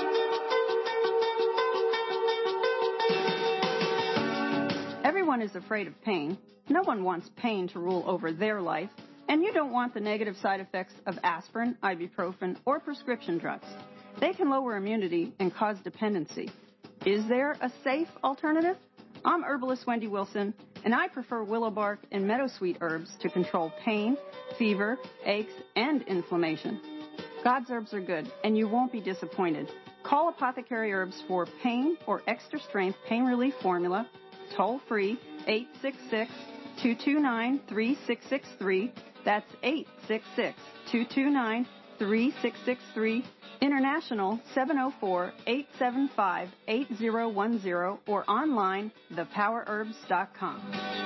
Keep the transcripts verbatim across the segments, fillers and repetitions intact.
Everyone is afraid of pain. No one wants pain to rule over their life, and you don't want the negative side effects of aspirin, ibuprofen, or prescription drugs. They can lower immunity and cause dependency. Is there a safe alternative? I'm herbalist Wendy Wilson, and I prefer willow bark and meadowsweet herbs to control pain, fever, aches, and inflammation. God's herbs are good, and you won't be disappointed. Call Apothecary Herbs for pain or extra strength pain relief formula, toll free, eight six six, two two nine, three six six three. That's eight six six, two two nine, three six six three. International, seven oh four, eight seven five, eight oh one oh, or online, the power herbs dot com.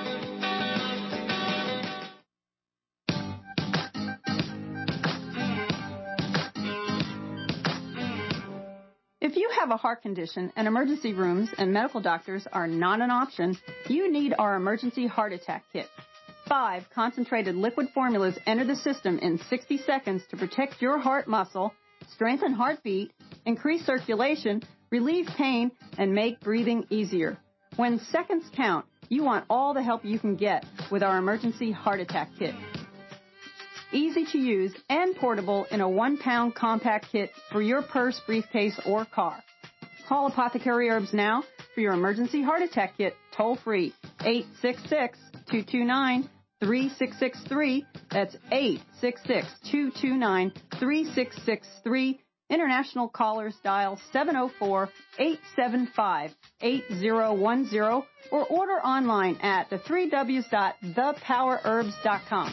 If you have a heart condition and emergency rooms and medical doctors are not an option, you need our emergency heart attack kit. Five concentrated liquid formulas enter the system in sixty seconds to protect your heart muscle, strengthen heartbeat, increase circulation, relieve pain, and make breathing easier. When seconds count, you want all the help you can get with our emergency heart attack kit. Easy to use and portable in a one-pound compact kit for your purse, briefcase, or car. Call Apothecary Herbs now for your emergency heart attack kit, toll-free, eight six six, two two nine, three six six three. That's eight six six, two two nine, three six six three. International callers dial seven oh four, eight seven five, eight oh one oh or order online at the three W's dot the power herbs dot com.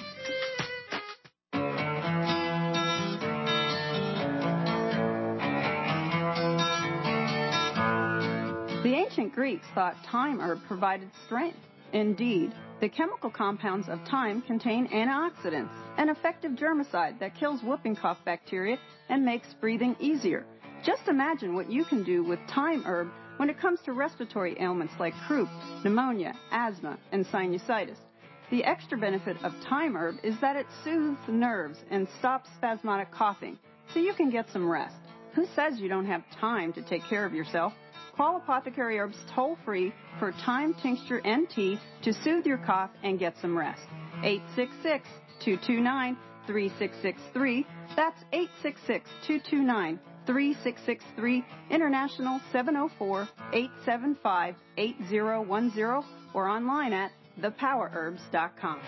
The ancient Greeks thought thyme herb provided strength. Indeed, the chemical compounds of thyme contain antioxidants, an effective germicide that kills whooping cough bacteria and makes breathing easier. Just imagine what you can do with thyme herb when it comes to respiratory ailments like croup, pneumonia, asthma, and sinusitis. The extra benefit of thyme herb is that it soothes the nerves and stops spasmodic coughing, so you can get some rest. Who says you don't have time to take care of yourself? Call Apothecary Herbs toll-free for thyme tincture and tea to soothe your cough and get some rest. eight six six, two two nine, three six six three. That's eight six six, two two nine, three six six three. International, seven oh four, eight seven five, eight oh one oh or online at the power herbs dot com.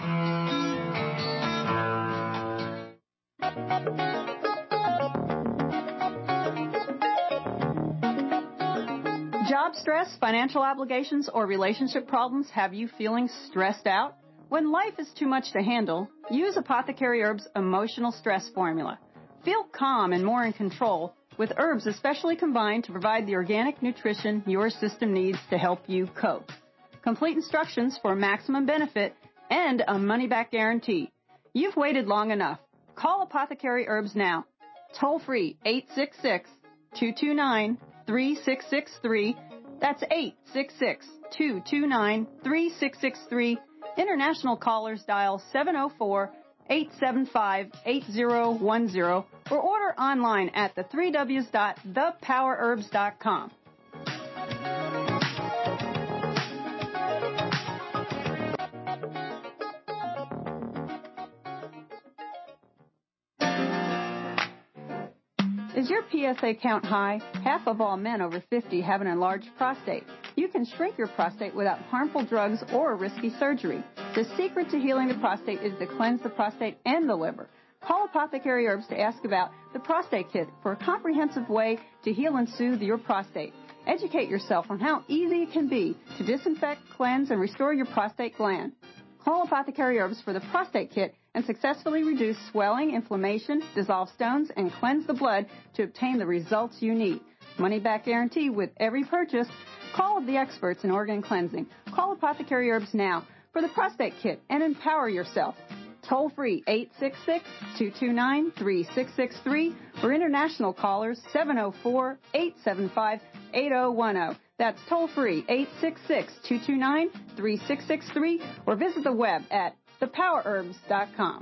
Job stress, financial obligations, or relationship problems have you feeling stressed out? When life is too much to handle, use Apothecary Herbs Emotional Stress Formula. Feel calm and more in control with herbs especially combined to provide the organic nutrition your system needs to help you cope. Complete instructions for maximum benefit and a money-back guarantee. You've waited long enough. Call Apothecary Herbs now. Toll free, eight six six, two two nine, three six six three. That's eight six six, two two nine, three six six three. International callers dial seven oh four, eight seven five, eight oh one oh or order online at the three W's dot the power herbs dot com. Is your P S A count high? Half of all men over fifty have an enlarged prostate. You can shrink your prostate without harmful drugs or risky surgery. The secret to healing the prostate is to cleanse the prostate and the liver. Call Apothecary Herbs to ask about the prostate kit for a comprehensive way to heal and soothe your prostate. Educate yourself on how easy it can be to disinfect, cleanse, and restore your prostate gland. Call Apothecary Herbs for the prostate kit and successfully reduce swelling, inflammation, dissolve stones, and cleanse the blood to obtain the results you need. Money back guarantee with every purchase. Call the experts in organ cleansing. Call Apothecary Herbs now for the prostate kit and empower yourself. Toll free, eight six six, two two nine, three six six three or international callers seven oh four, eight seven five, eight oh one oh. That's toll free, eight six six, two two nine, three six six three or visit the web at the power herbs dot com.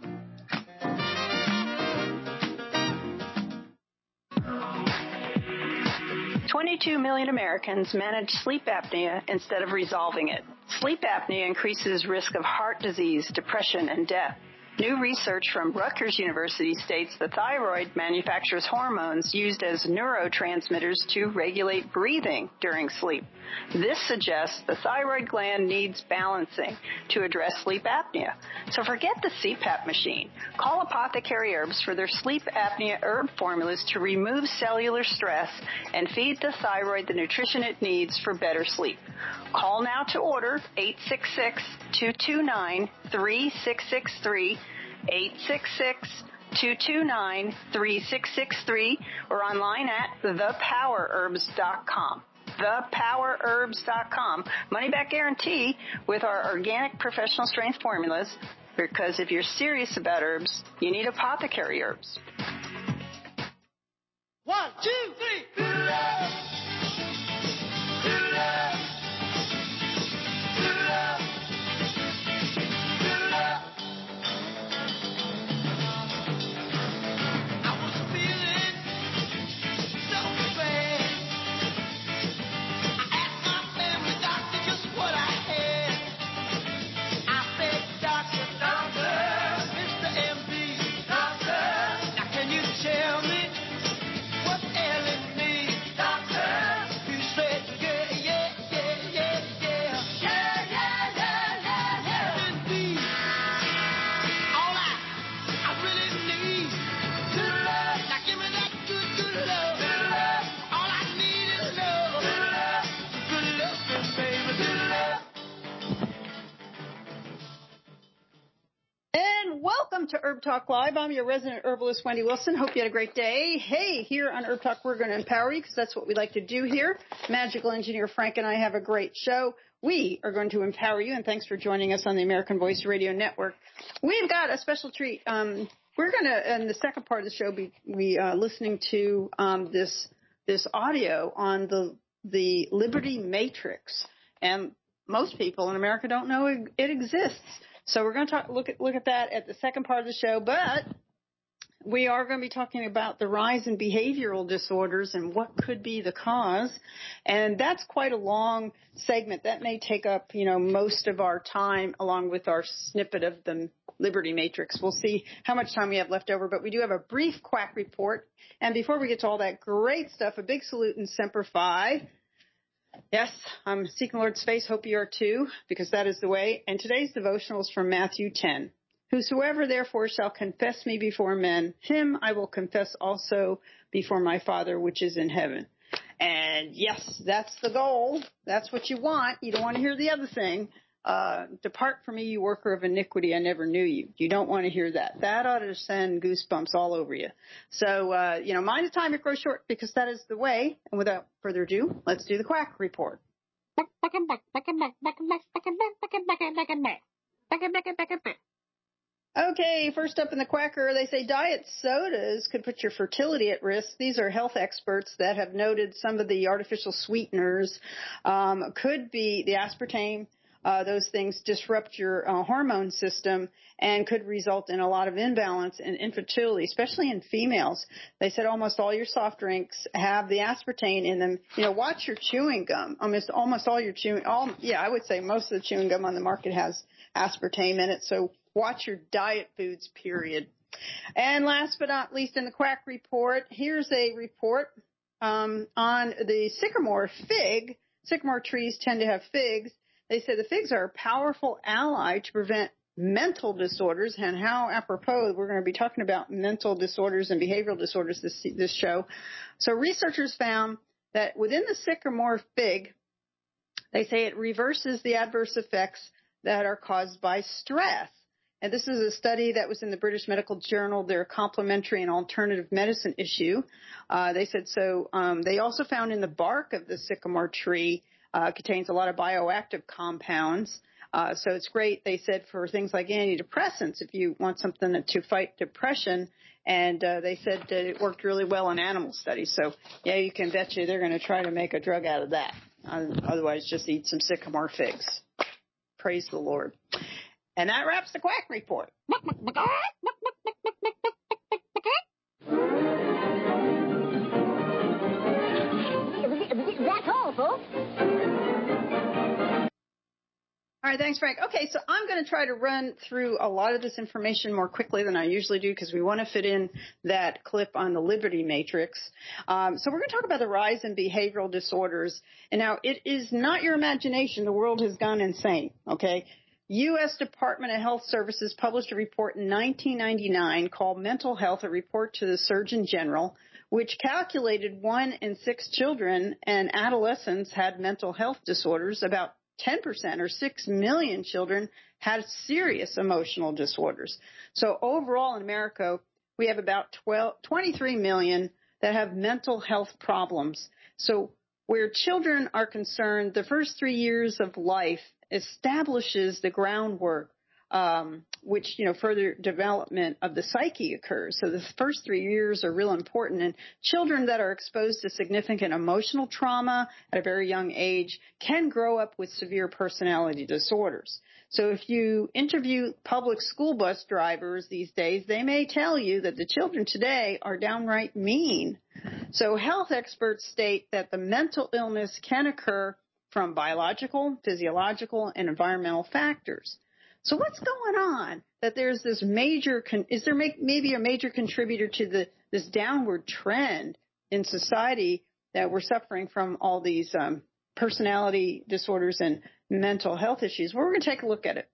twenty-two million Americans manage sleep apnea instead of resolving it. Sleep apnea increases risk of heart disease, depression, and death. New research from Rutgers University states the thyroid manufactures hormones used as neurotransmitters to regulate breathing during sleep. This suggests the thyroid gland needs balancing to address sleep apnea. So forget the C PAP machine. Call Apothecary Herbs for their sleep apnea herb formulas to remove cellular stress and feed the thyroid the nutrition it needs for better sleep. Call now to order eight six six, two two nine, three six six three, eight six six, two two nine, three six six three, or online at the power herbs dot com. the power herbs dot com. Money back guarantee with our organic professional strength formulas, because if you're serious about herbs, you need Apothecary Herbs. One, two, three. Good love. Good love. Good love. Good love. I was feeling so bad. I asked my family doctor just what I had. I said, Doctor, doctor, Mister M D, doctor, now can you tell me what ailing me, doctor? He said, yeah, yeah, yeah, yeah, yeah. Yeah, yeah, yeah, yeah, yeah. Indeed, all I, I really need, good love. Now give me that good, good love. Good love. All I need is love. Good love. Good love, baby, good love. And welcome to Herb Talk Live. I'm your resident herbalist, Wendy Wilson. Hope you had a great day. Hey, here on Herb Talk, we're going to empower you because that's what we like to do here. Magical engineer Frank and I have a great show. We are going to empower you, and thanks for joining us on the American Voice Radio Network. We've got a special treat. Um, we're going to, in the second part of the show, be, be uh, listening to um, this this audio on the the Liberty Matrix, and most people in America don't know it, it exists. So we're going to talk, look at look at that at the second part of the show, but we are going to be talking about the rise in behavioral disorders and what could be the cause. And that's quite a long segment. That may take up, you know, most of our time along with our snippet of the Liberty Matrix. We'll see how much time we have left over, but we do have a brief quack report. And before we get to all that great stuff, a big salute and Semper Fi. Yes, I'm seeking Lord's face. Hope you are too, because that is the way. And today's devotional is from Matthew ten. Whosoever therefore shall confess me before men, him I will confess also before my Father which is in heaven. And yes, that's the goal. That's what you want. You don't want to hear the other thing. Uh, depart from me, you worker of iniquity, I never knew you. You don't want to hear that. That ought to send goosebumps all over you. So, uh, you know, mind the time it grows short, because that is the way. And without further ado, let's do the quack report. Okay, first up in the quacker, they say diet sodas could put your fertility at risk. These are health experts that have noted some of the artificial sweeteners um, could be the aspartame. Uh, those things disrupt your uh, hormone system and could result in a lot of imbalance in infertility, especially in females. They said almost all your soft drinks have the aspartame in them. You know, watch your chewing gum. Almost, almost all your chewing, all, yeah, I would say most of the chewing gum on the market has aspartame in it. So watch your diet foods, period. And last but not least in the quack report, here's a report um, on the sycamore fig. Sycamore trees tend to have figs. They say the figs are a powerful ally to prevent mental disorders, and how apropos, we're going to be talking about mental disorders and behavioral disorders this, this show. So researchers found that within the sycamore fig, they say it reverses the adverse effects that are caused by stress. And this is a study that was in the British Medical Journal, their complementary and alternative medicine issue. Uh, they said so. Um, they also found in the bark of the sycamore tree Uh, contains a lot of bioactive compounds. Uh, so it's great, they said, for things like antidepressants if you want something to fight depression. And uh, they said that it worked really well in animal studies. So, yeah, you can bet you they're going to try to make a drug out of that. Uh, otherwise, just eat some sycamore figs. Praise the Lord. And that wraps the quack report. right, thanks, Frank. Okay, so I'm going to try to run through a lot of this information more quickly than I usually do because we want to fit in that clip on the Liberty Matrix. Um, so we're going to talk about the rise in behavioral disorders. And now it is not your imagination. The world has gone insane, okay? U S Department of Health Services published a report in nineteen ninety-nine called Mental Health, a report to the Surgeon General, which calculated one in six children and adolescents had mental health disorders. About ten percent or six million children had serious emotional disorders. So overall in America, we have about twelve, twenty-three million that have mental health problems. So where children are concerned, the first three years of life establishes the groundwork, um, which, you know, further development of the psyche occurs. So the first three years are real important. And children that are exposed to significant emotional trauma at a very young age can grow up with severe personality disorders. So if you interview public school bus drivers these days, they may tell you that the children today are downright mean. So health experts state that the mental illness can occur from biological, physiological, and environmental factors. So what's going on that there's this major, con- is there make, maybe a major contributor to the this downward trend in society that we're suffering from all these um, personality disorders and mental health issues? Well, we're going to take a look at it.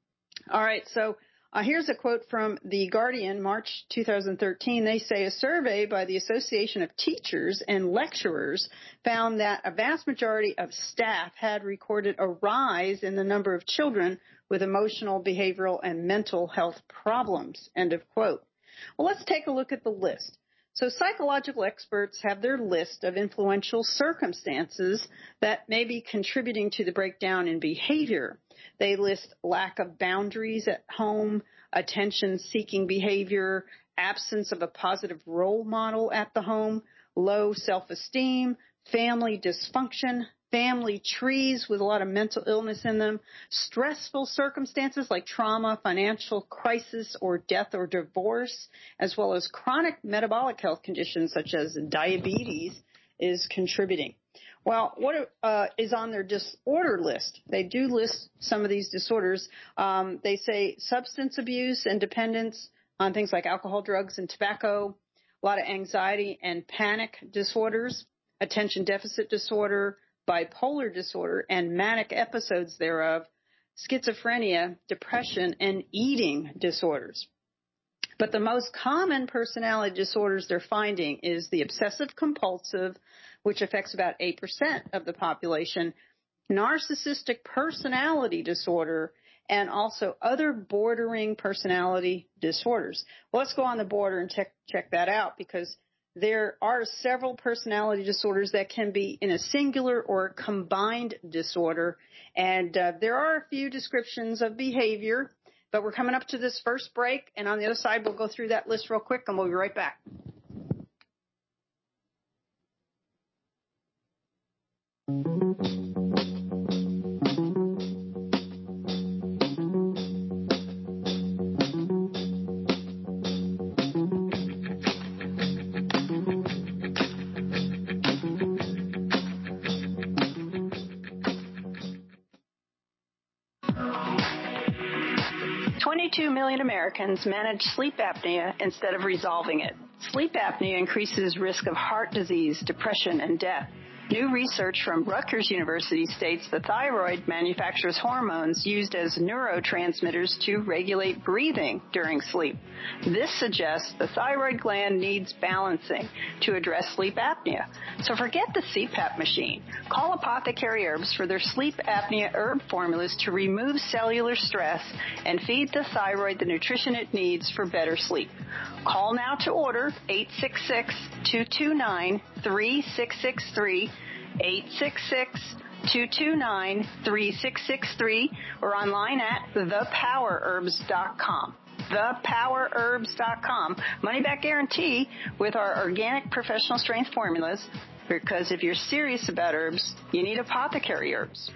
All right, so uh, here's a quote from The Guardian, March two thousand thirteen. They say a survey by the Association of Teachers and Lecturers found that a vast majority of staff had recorded a rise in the number of children with emotional, behavioral, and mental health problems, end of quote. Well, let's take a look at the list. So psychological experts have their list of influential circumstances that may be contributing to the breakdown in behavior. They list lack of boundaries at home, attention-seeking behavior, absence of a positive role model at the home, low self-esteem, family dysfunction, family trees with a lot of mental illness in them, stressful circumstances like trauma, financial crisis, or death or divorce, as well as chronic metabolic health conditions such as diabetes is contributing. Well, what uh, is on their disorder list? They do list some of these disorders. Um, they say substance abuse and dependence on things like alcohol, drugs, and tobacco, a lot of anxiety and panic disorders, attention deficit disorder, bipolar disorder, and manic episodes thereof, schizophrenia, depression, and eating disorders. But the most common personality disorders they're finding is the obsessive compulsive, which affects about eight percent of the population, narcissistic personality disorder, and also other bordering personality disorders. Well, let's go on the border and check, check that out, because there are several personality disorders that can be in a singular or combined disorder, and uh, there are a few descriptions of behavior, but we're coming up to this first break, and on the other side, we'll go through that list real quick, and we'll be right back. twenty-two million Americans manage sleep apnea instead of resolving it. Sleep apnea increases risk of heart disease, depression, and death. New research from Rutgers University states the thyroid manufactures hormones used as neurotransmitters to regulate breathing during sleep. This suggests the thyroid gland needs balancing to address sleep apnea. So forget the C PAP machine. Call Apothecary Herbs for their sleep apnea herb formulas to remove cellular stress and feed the thyroid the nutrition it needs for better sleep. Call now to order eight six six, two two nine, three six six three, eight six six, two two nine, three six six three, or online at the power herbs dot com. the power herbs dot com. Money back guarantee with our organic professional strength formulas, because if you're serious about herbs, you need Apothecary Herbs.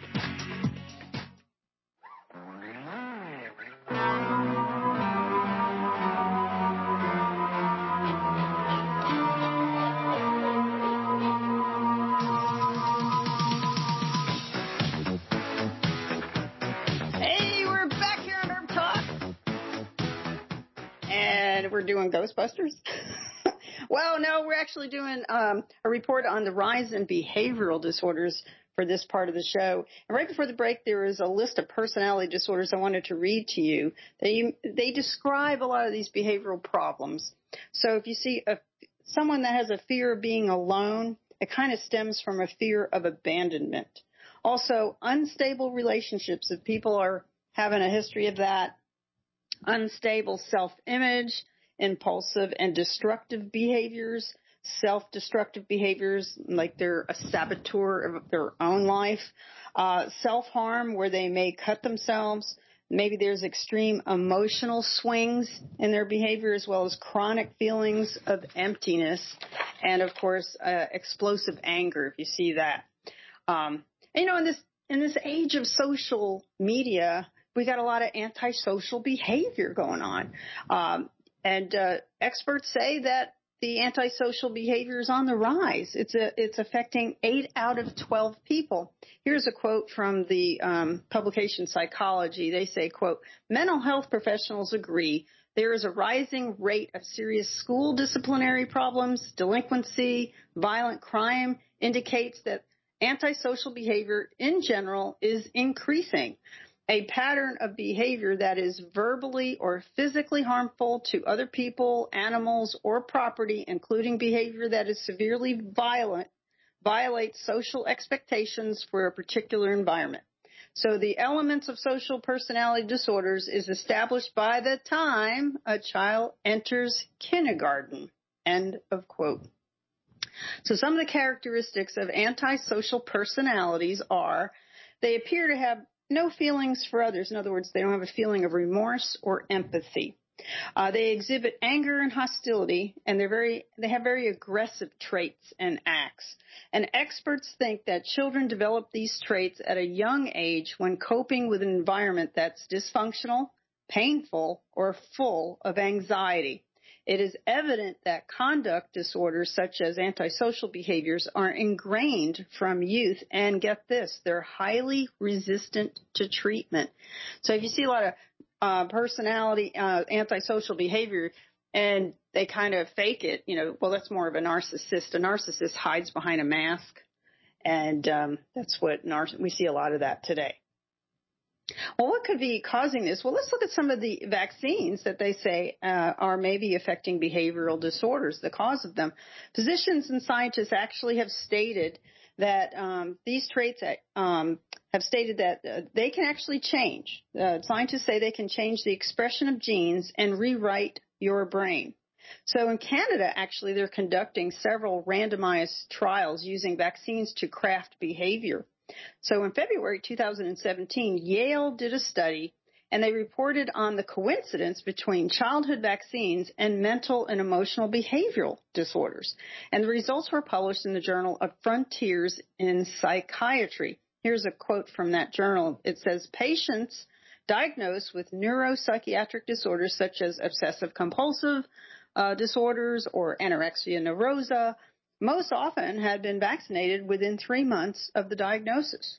And we're doing Ghostbusters? Well, no, we're actually doing um, a report on the rise in behavioral disorders for this part of the show. And right before the break, there is a list of personality disorders I wanted to read to you. They, they describe a lot of these behavioral problems. So if you see a, someone that has a fear of being alone, it kind of stems from a fear of abandonment. Also, unstable relationships, if people are having a history of that, unstable self-image, impulsive and destructive behaviors, self-destructive behaviors, like they're a saboteur of their own life, uh, self-harm, where they may cut themselves. Maybe there's extreme emotional swings in their behavior, as well as chronic feelings of emptiness, and of course, uh, explosive anger, if you see that. Um, and, you know, in this in this age of social media, we got a lot of antisocial behavior going on. Um, and uh, experts say that the antisocial behavior is on the rise. It's a, it's affecting eight out of twelve people. Here's a quote from the um, publication Psychology. They say, quote, mental health professionals agree there is a rising rate of serious school disciplinary problems, delinquency, violent crime indicates that antisocial behavior in general is increasing. A pattern of behavior that is verbally or physically harmful to other people, animals, or property, including behavior that is severely violent, violates social expectations for a particular environment. So the elements of social personality disorders is established by the time a child enters kindergarten. End of quote. So some of the characteristics of antisocial personalities are they appear to have no feelings for others. In other words, they don't have a feeling of remorse or empathy. Uh, they exhibit anger and hostility, and they're very, they have very aggressive traits and acts. And experts think that children develop these traits at a young age when coping with an environment that's dysfunctional, painful, or full of anxiety. It is evident that conduct disorders such as antisocial behaviors are ingrained from youth, and get this, they're highly resistant to treatment. So if you see a lot of uh, personality, uh, antisocial behavior, and they kind of fake it, you know, well, that's more of a narcissist. A narcissist hides behind a mask, and um, that's what nar- we see a lot of that today. Well, what could be causing this? Well, let's look at some of the vaccines that they say uh, are maybe affecting behavioral disorders, the cause of them. Physicians and scientists actually have stated that um, these traits um, have stated that uh, they can actually change. Uh, scientists say they can change the expression of genes and rewrite your brain. So in Canada, actually, they're conducting several randomized trials using vaccines to craft behavior. So in February two thousand seventeen, Yale did a study, and they reported on the coincidence between childhood vaccines and mental and emotional behavioral disorders. And the results were published in the Journal of Frontiers in Psychiatry. Here's a quote from that journal. It says, patients diagnosed with neuropsychiatric disorders such as obsessive-compulsive uh, disorders or anorexia nervosa most often had been vaccinated within three months of the diagnosis.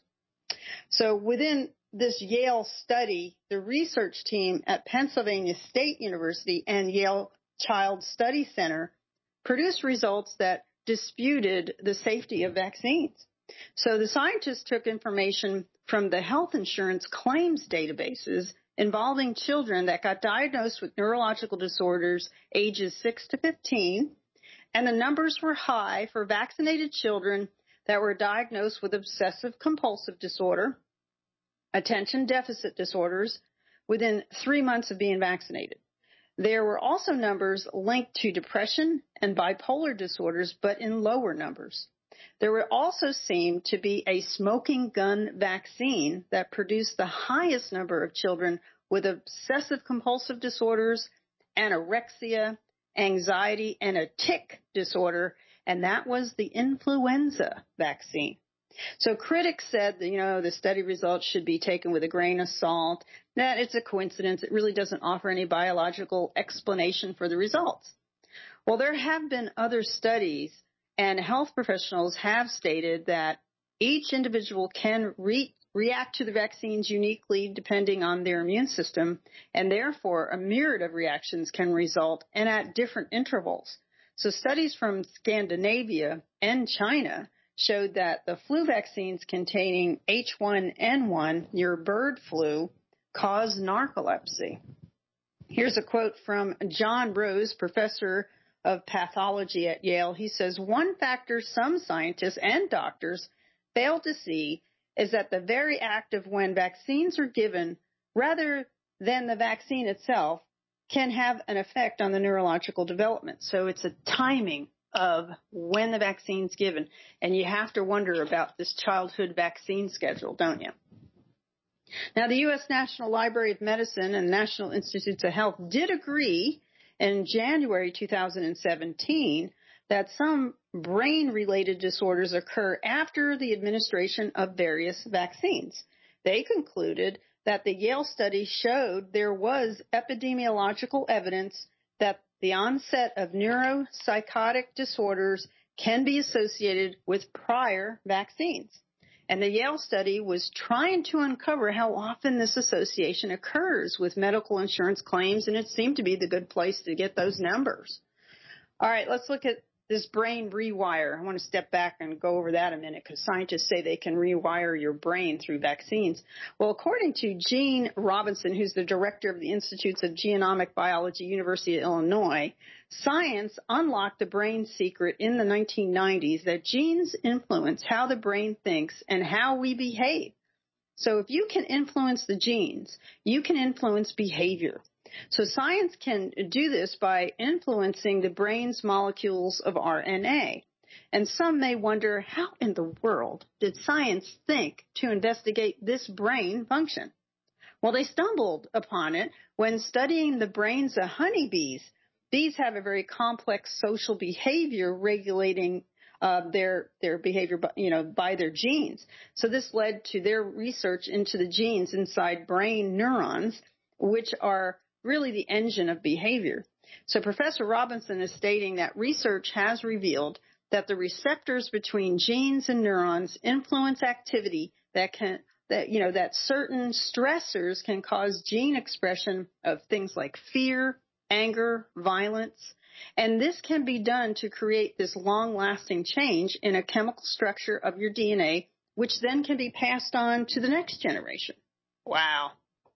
So within this Yale study, the research team at Pennsylvania State University and Yale Child Study Center produced results that disputed the safety of vaccines. So the scientists took information from the health insurance claims databases involving children that got diagnosed with neurological disorders ages six to fifteen, and the numbers were high for vaccinated children that were diagnosed with obsessive-compulsive disorder, attention deficit disorders, within three months of being vaccinated. There were also numbers linked to depression and bipolar disorders, but in lower numbers. There were also seemed to be a smoking gun vaccine that produced the highest number of children with obsessive-compulsive disorders, anorexia, anxiety, and a tic disorder, and that was the influenza vaccine. So critics said that, you know, the study results should be taken with a grain of salt, that it's a coincidence. It really doesn't offer any biological explanation for the results. Well, there have been other studies, and health professionals have stated that each individual can re- react to the vaccines uniquely depending on their immune system, and therefore a myriad of reactions can result and at different intervals. So studies from Scandinavia and China showed that the flu vaccines containing H one N one, your bird flu, cause narcolepsy. Here's a quote from John Rose, professor of pathology at Yale. He says, one factor some scientists and doctors fail to see is that the very act of when vaccines are given, rather than the vaccine itself, can have an effect on the neurological development. So it's a timing of when the vaccine's given. And you have to wonder about this childhood vaccine schedule, don't you? Now, the U S National Library of Medicine and National Institutes of Health did agree in January two thousand seventeen that some brain-related disorders occur after the administration of various vaccines. They concluded that the Yale study showed there was epidemiological evidence that the onset of neuropsychotic disorders can be associated with prior vaccines. And the Yale study was trying to uncover how often this association occurs with medical insurance claims, and it seemed to be the good place to get those numbers. All right, let's look at this brain rewire. I want to step back and go over that a minute because scientists say they can rewire your brain through vaccines. Well, according to Gene Robinson, who's the director of the Institutes of Genomic Biology, University of Illinois, science unlocked the brain secret in the nineteen nineties that genes influence how the brain thinks and how we behave. So if you can influence the genes, you can influence behavior. So science can do this by influencing the brain's molecules of R N A. And some may wonder, how in the world did science think to investigate this brain function? Well, they stumbled upon it when studying the brains of honeybees. Bees have a very complex social behavior regulating uh, their their behavior, you know, by their genes. So this led to their research into the genes inside brain neurons, which are really the engine of behavior. So Professor Robinson is stating that research has revealed that the receptors between genes and neurons influence activity that can, that, you know, that certain stressors can cause gene expression of things like fear, anger, violence. And this can be done to create this long-lasting change in a chemical structure of your D N A, which then can be passed on to the next generation. Wow.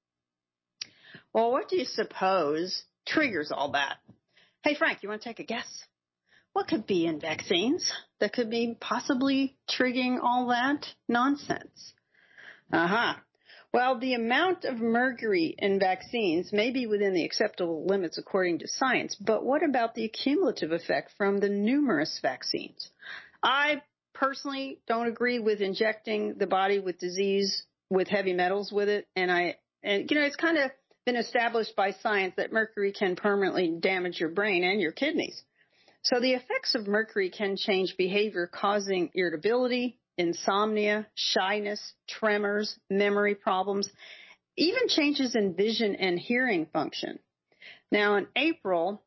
Well, what do you suppose triggers all that? Hey, Frank, you want to take a guess? What could be in vaccines that could be possibly triggering all that nonsense? Uh-huh. Well, the amount of mercury in vaccines may be within the acceptable limits according to science, but what about the cumulative effect from the numerous vaccines? I personally don't agree with injecting the body with disease with heavy metals with it, and I, and you know, it's kind of been established by science that mercury can permanently damage your brain and your kidneys. So the effects of mercury can change behavior, causing irritability, insomnia, shyness, tremors, memory problems, even changes in vision and hearing function. Now, in April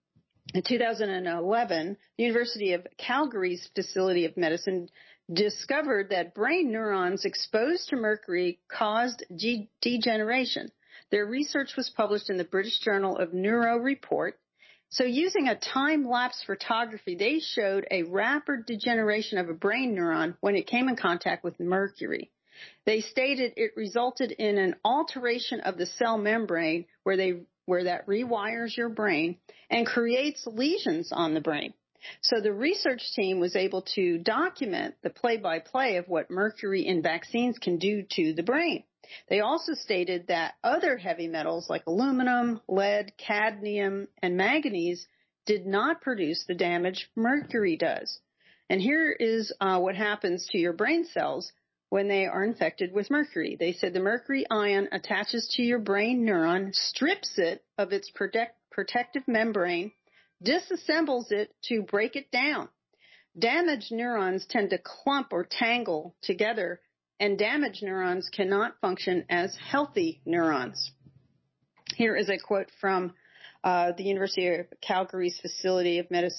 in two thousand eleven, the University of Calgary's Facility of Medicine discovered that brain neurons exposed to mercury caused de- degeneration. Their research was published in the British Journal of Neuro Report. So using a time-lapse photography, they showed a rapid degeneration of a brain neuron when it came in contact with mercury. They stated it resulted in an alteration of the cell membrane where they where that rewires your brain and creates lesions on the brain. So the research team was able to document the play-by-play of what mercury in vaccines can do to the brain. They also stated that other heavy metals like aluminum, lead, cadmium, and manganese did not produce the damage mercury does. And here is uh, what happens to your brain cells when they are infected with mercury. They said the mercury ion attaches to your brain neuron, strips it of its protect, protective membrane, disassembles it to break it down. Damaged neurons tend to clump or tangle together, and damaged neurons cannot function as healthy neurons. Here is a quote from uh, the University of Calgary's Facility of Medicine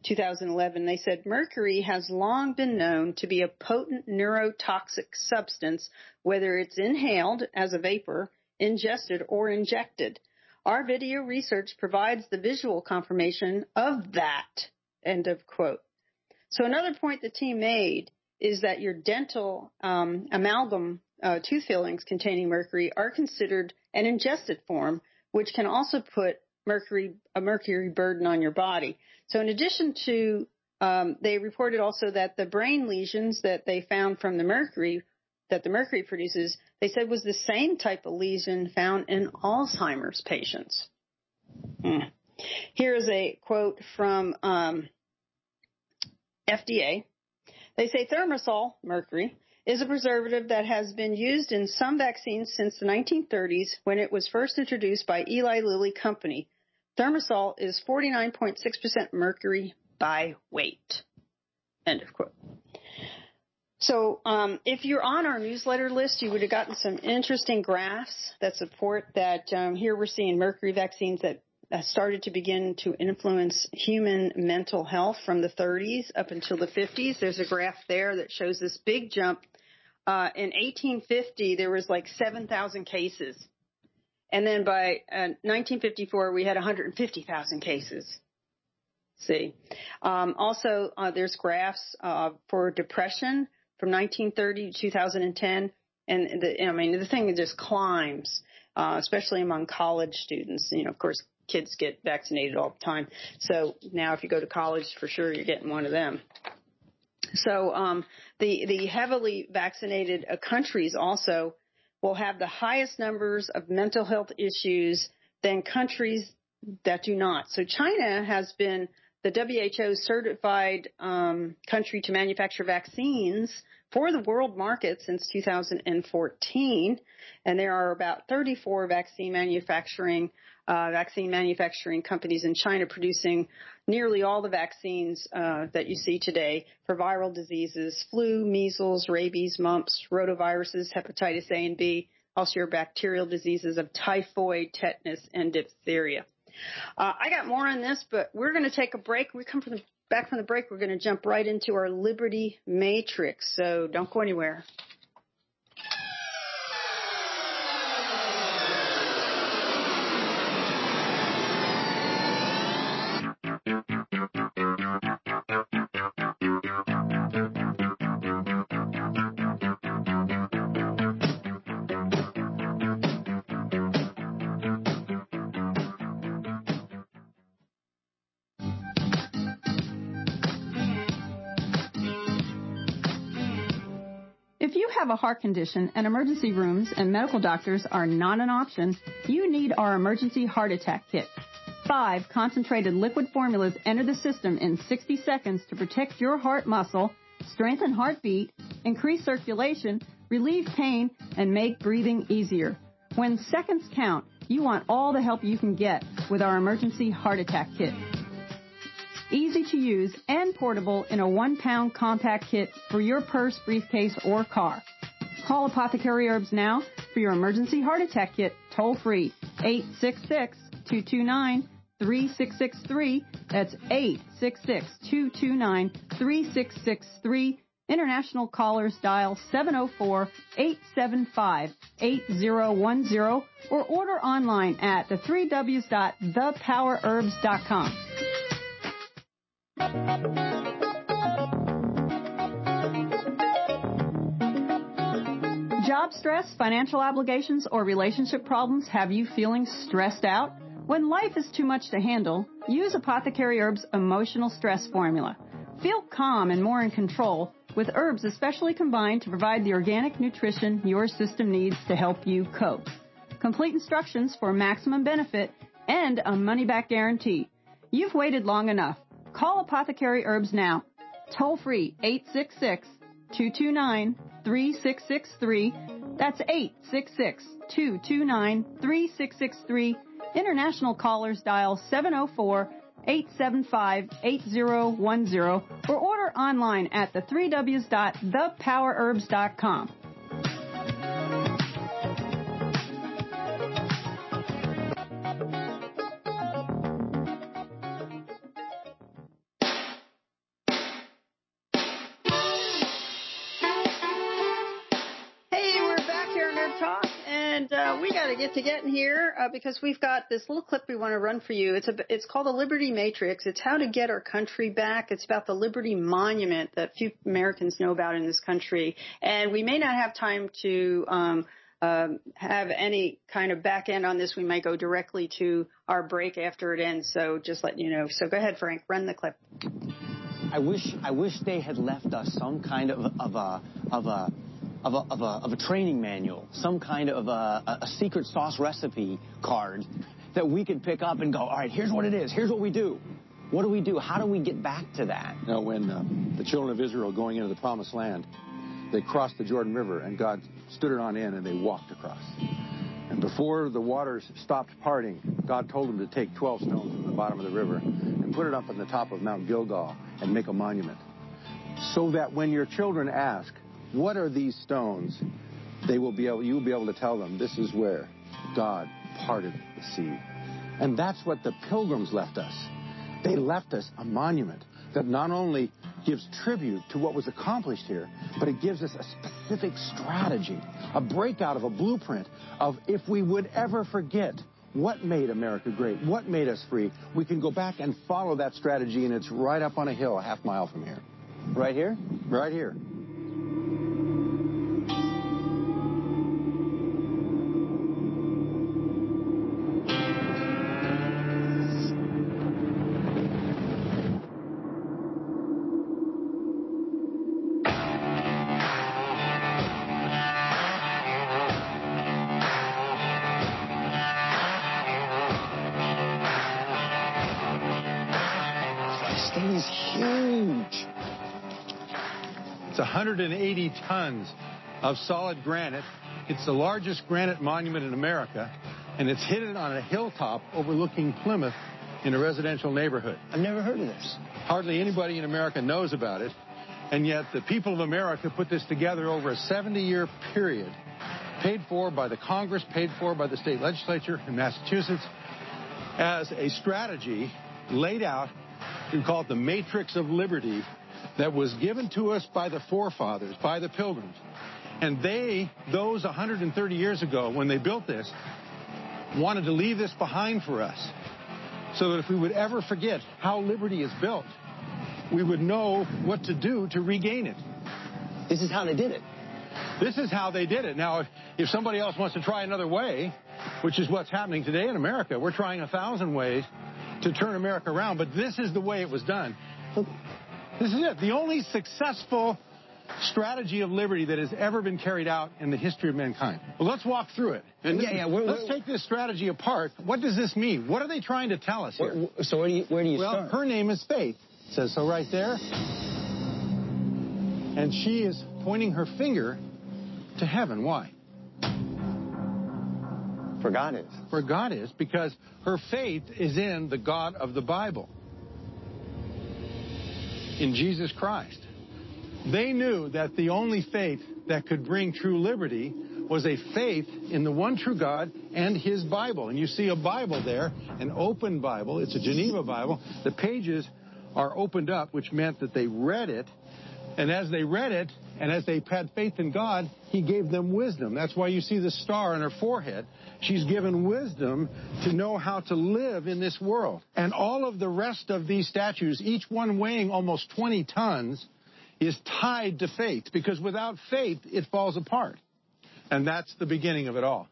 two thousand eleven. They said mercury has long been known to be a potent neurotoxic substance, whether it's inhaled as a vapor, ingested, or injected. Our video research provides the visual confirmation of that. End of quote. So another point the team made is that your dental um, amalgam uh, tooth fillings containing mercury are considered an ingested form, which can also put mercury a mercury burden on your body. So in addition to, um, they reported also that the brain lesions that they found from the mercury, that the mercury produces, they said was the same type of lesion found in Alzheimer's patients. Hmm. Here is a quote from um, F D A. They say thimerosal, mercury, is a preservative that has been used in some vaccines since the nineteen thirties when it was first introduced by Eli Lilly Company. Thimerosal is forty-nine point six percent mercury by weight. End of quote. So um, if you're on our newsletter list, you would have gotten some interesting graphs that support that. Um, here we're seeing mercury vaccines that uh, started to begin to influence human mental health from the thirties up until the fifties. There's a graph there that shows this big jump. Uh, in eighteen fifty, there was like seven thousand cases. And then by uh, nineteen fifty-four, we had one hundred fifty thousand cases. See. Um, also, uh, there's graphs uh, for depression from nineteen thirty to two thousand ten. And, the, I mean, the thing just climbs, uh, especially among college students. You know, of course, kids get vaccinated all the time. So now if you go to college, for sure you're getting one of them. So um, the, the heavily vaccinated uh, countries also will have the highest numbers of mental health issues than countries that do not. So China has been the W H O certified um, country to manufacture vaccines for the world market since two thousand fourteen, and there are about thirty-four vaccine manufacturing uh, vaccine manufacturing companies in China producing nearly all the vaccines uh, that you see today for viral diseases: flu, measles, rabies, mumps, rotaviruses, hepatitis A and B, also your bacterial diseases of typhoid, tetanus, and diphtheria. Uh, I got more on this, but we're going to take a break. We come from the, back from the break. We're going to jump right into our Liberty Matrix, so don't go anywhere. If you have a heart condition and emergency rooms and medical doctors are not an option, you need our emergency heart attack kit. Five concentrated liquid formulas enter the system in sixty seconds to protect your heart muscle, strengthen heartbeat, increase circulation, relieve pain, and make breathing easier. When seconds count, you want all the help you can get with our emergency heart attack kit. Easy to use and portable in a one-pound compact kit for your purse, briefcase, or car. Call Apothecary Herbs now for your emergency heart attack kit, toll-free, eight six six, two two nine, three six six three. That's eight six six, two two nine, three six six three. International callers dial seven oh four, eight seven five, eight oh one oh or order online at the three W's dot the power herbs dot com. Job stress, financial obligations, or relationship problems have you feeling stressed out? When life is too much to handle, use Apothecary Herbs Emotional Stress Formula. Feel calm and more in control with herbs especially combined to provide the organic nutrition your system needs to help you cope. Complete instructions for maximum benefit and a money-back guarantee. You've waited long enough. Call Apothecary Herbs now. Toll free, eight six six, two two nine, three six six three. That's eight six six, two two nine, three six six three. International callers dial seven oh four, eight seven five, eight oh one oh or order online at the three W's dot the power herbs dot com. And uh, we got to get to getting here uh, because we've got this little clip we want to run for you. It's a, it's called the Liberty Matrix. It's how to get our country back. It's about the Liberty Monument that few Americans know about in this country. And we may not have time to um, um, have any kind of back end on this. We might go directly to our break after it ends. So just letting you know. So go ahead, Frank. Run the clip. I wish I wish they had left us some kind of of a of a Of a, of, a, of a training manual, some kind of a, a secret sauce recipe card that we could pick up and go, all right, here's what it is. Here's what we do. What do we do? How do we get back to that? You know, when uh, the children of Israel going into the promised land, they crossed the Jordan River and God stood it on in and they walked across. And before the waters stopped parting, God told them to take twelve stones from the bottom of the river and put it up on the top of Mount Gilgal and make a monument. So that when your children ask, what are these stones? They will be able, you will be able to tell them this is where God parted the sea. And that's what the pilgrims left us. They left us a monument that not only gives tribute to what was accomplished here, but it gives us a specific strategy, a breakout of a blueprint of if we would ever forget what made America great, what made us free, we can go back and follow that strategy, and it's right up on a hill a half mile from here. Right here? Right here. one hundred eighty tons of solid granite. It's the largest granite monument in America, and it's hidden on a hilltop overlooking Plymouth in a residential neighborhood. I've never heard of this. Hardly anybody in America knows about it, and yet the people of America put this together over a seventy-year period, paid for by the Congress, paid for by the state legislature in Massachusetts, as a strategy laid out. We call it the Matrix of Liberty, that was given to us by the forefathers, by the pilgrims. And they, those one hundred thirty years ago, when they built this, wanted to leave this behind for us, so that if we would ever forget how liberty is built, we would know what to do to regain it. This is how they did it. This is how they did it. Now, if, if somebody else wants to try another way, which is what's happening today in America, we're trying a thousand ways to turn America around, but this is the way it was done. This is it. The only successful strategy of liberty that has ever been carried out in the history of mankind. Well, let's walk through it. And yeah, yeah. We're, let's we're, take this strategy apart. What does this mean? What are they trying to tell us here? So where do you, where do you well, start? Well, her name is Faith. It says so right there. And she is pointing her finger to heaven. Why? For God is. For God is, because her faith is in the God of the Bible, in Jesus Christ. They knew that the only faith that could bring true liberty was a faith in the one true God and His Bible. And you see a Bible there, an open Bible. It's a Geneva Bible. The pages are opened up, which meant that they read it. And as they read it, and as they had faith in God, He gave them wisdom. That's why you see the star on her forehead. She's given wisdom to know how to live in this world. And all of the rest of these statues, each one weighing almost twenty tons, is tied to faith. Because without faith, it falls apart. And that's the beginning of it all.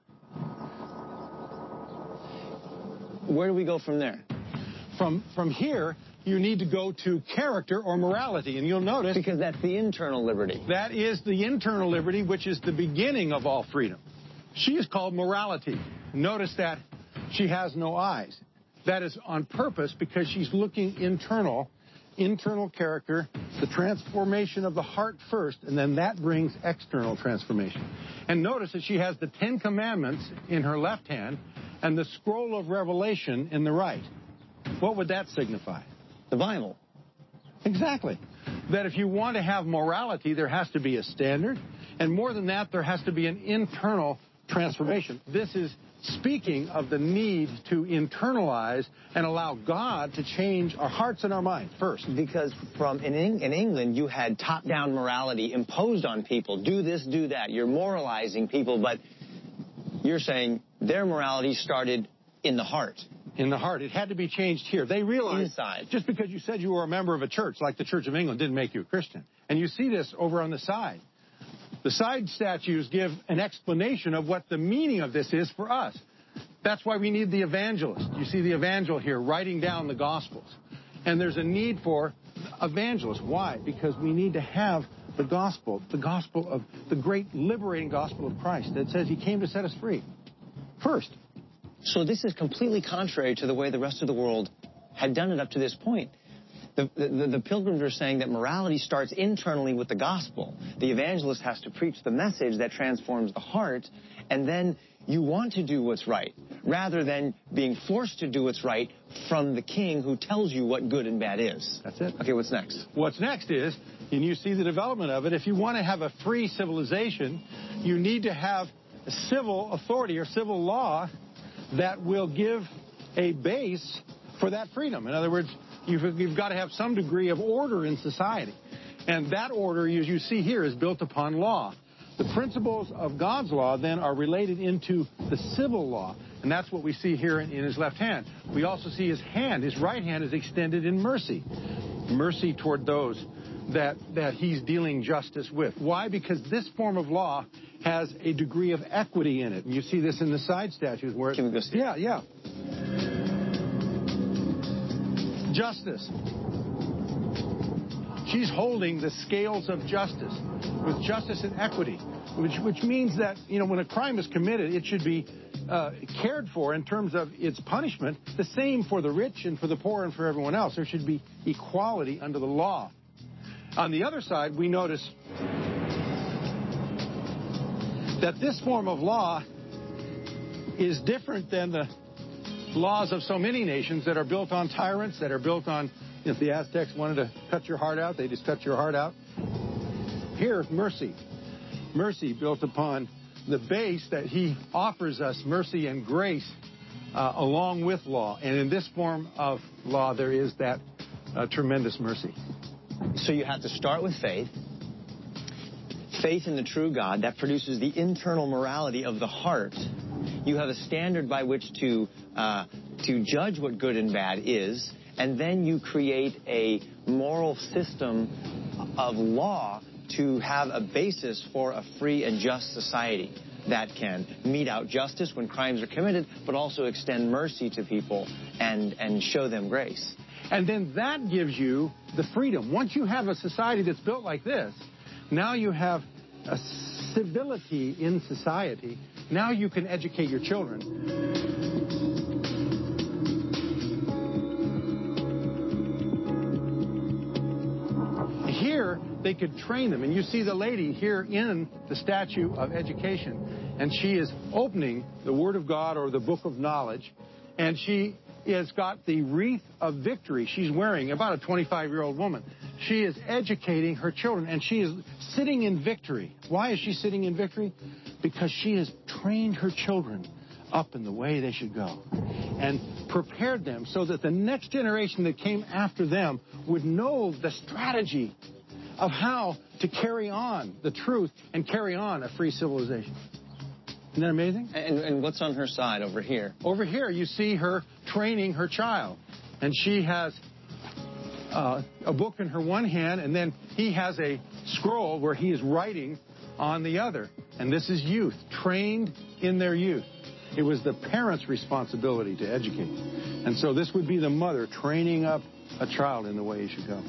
Where do we go from there? From, from here, you need to go to character or morality, and you'll notice... Because that's the internal liberty. That is the internal liberty, which is the beginning of all freedom. She is called morality. Notice that she has no eyes. That is on purpose because she's looking internal, internal character, the transformation of the heart first, and then that brings external transformation. And notice that she has the Ten Commandments in her left hand and the scroll of Revelation in the right. What would that signify? The Bible. Exactly. That if you want to have morality, there has to be a standard. And more than that, there has to be an internal transformation. This is speaking of the need to internalize and allow God to change our hearts and our minds first. Because from in, in England, you had top-down morality imposed on people. Do this, do that. You're moralizing people, but You're saying their morality started in the heart. In the heart. It had to be changed here. They realized Inside. Just because you said you were a member of a church, like the Church of England, didn't make you a Christian. And you see this over on the side. The side statues give an explanation of what the meaning of this is for us. That's why we need the evangelist. You see the evangel here writing down the Gospels. And there's a need for evangelists. Why? Because we need to have the gospel, the gospel of the great liberating gospel of Christ that says he came to set us free. First. So this is completely contrary to the way the rest of the world had done it up to this point. The, the, the pilgrims are saying that morality starts internally with the gospel. The evangelist has to preach the message that transforms the heart, and then you want to do what's right, rather than being forced to do what's right from the king who tells you what good and bad is. That's it. Okay, what's next? What's next is, and you see the development of it, if you want to have a free civilization, you need to have a civil authority or civil law that will give a base for that freedom. In other words, you've, you've got to have some degree of order in society. And that order, as you see here, is built upon law. The principles of God's law then are related into the civil law. And that's what we see here in, in his left hand. We also see his hand, his right hand is extended in mercy. Mercy toward those that, that he's dealing justice with. Why? Because this form of law has a degree of equity in it. And you see this in the side statues where... Can we go see? Yeah, yeah. Justice. She's holding the scales of justice with justice and equity, which, which means that, you know, when a crime is committed, it should be uh, cared for in terms of its punishment, the same for the rich and for the poor and for everyone else. There should be equality under the law. On the other side, we notice that this form of law is different than the laws of so many nations that are built on tyrants, that are built on, if the Aztecs wanted to cut your heart out, they just cut your heart out. Here, mercy. Mercy built upon the base that he offers us, mercy and grace, uh, along with law. And in this form of law, there is that uh, tremendous mercy. So you have to start with faith. Faith in the true God, that produces the internal morality of the heart. You have a standard by which to uh, to judge what good and bad is, and then you create a moral system of law to have a basis for a free and just society that can mete out justice when crimes are committed, but also extend mercy to people and, and show them grace. And then that gives you the freedom. Once you have a society that's built like this, now you have a civility in society. Now you can educate your children. Here, they could train them. And you see the lady here in the statue of education. And she is opening the Word of God or the Book of Knowledge. And she has got the wreath of victory she's wearing, about a twenty-five-year-old woman. She is educating her children, and she is sitting in victory. Why is she sitting in victory? Because she has trained her children up in the way they should go and prepared them so that the next generation that came after them would know the strategy of how to carry on the truth and carry on a free civilization. Isn't that amazing? And, and what's on her side over here? Over here, you see her training her child. And she has uh, a book in her one hand, and then he has a scroll where he is writing on the other. And this is youth, trained in their youth. It was the parents' responsibility to educate. And so this would be the mother training up a child in the way he should go.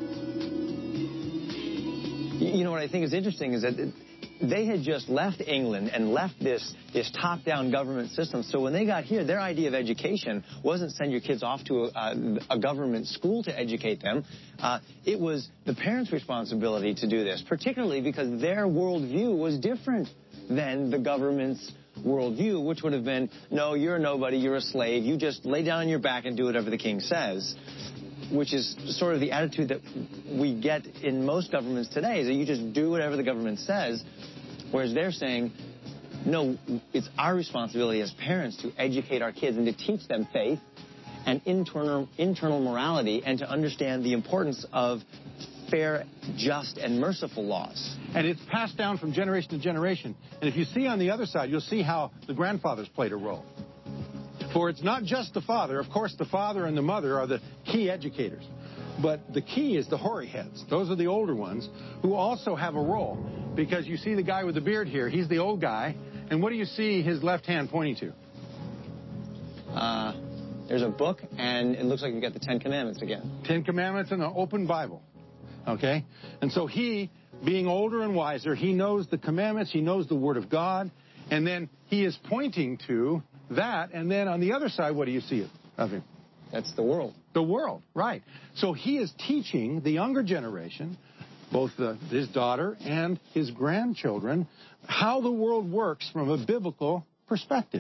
You know what I think is interesting is that they had just left England and left this, this top-down government system. So when they got here, their idea of education wasn't send your kids off to a, a government school to educate them. Uh, it was the parents' responsibility to do this, particularly because their worldview was different than the government's worldview, which would have been, no, you're a nobody, you're a slave, you just lay down on your back and do whatever the king says. Which is sort of the attitude that we get in most governments today, is that you just do whatever the government says, whereas they're saying, no, it's our responsibility as parents to educate our kids and to teach them faith and internal internal morality and to understand the importance of fair, just, and merciful laws. And it's passed down from generation to generation. And if you see on the other side, you'll see how the grandfathers played a role. For it's not just the father. Of course, the father and the mother are the key educators. But the key is the hoary heads. Those are the older ones who also have a role. Because you see the guy with the beard here, he's the old guy. And what do you see his left hand pointing to? Uh, there's a book, and it looks like you've got the Ten Commandments again. Ten Commandments and an open Bible. Okay? And so he, being older and wiser, he knows the commandments, he knows the Word of God, and then he is pointing to that. And then on the other side, what do you see of him? That's the world. The world, right. So he is teaching the younger generation, both the, his daughter and his grandchildren, how the world works from a biblical perspective.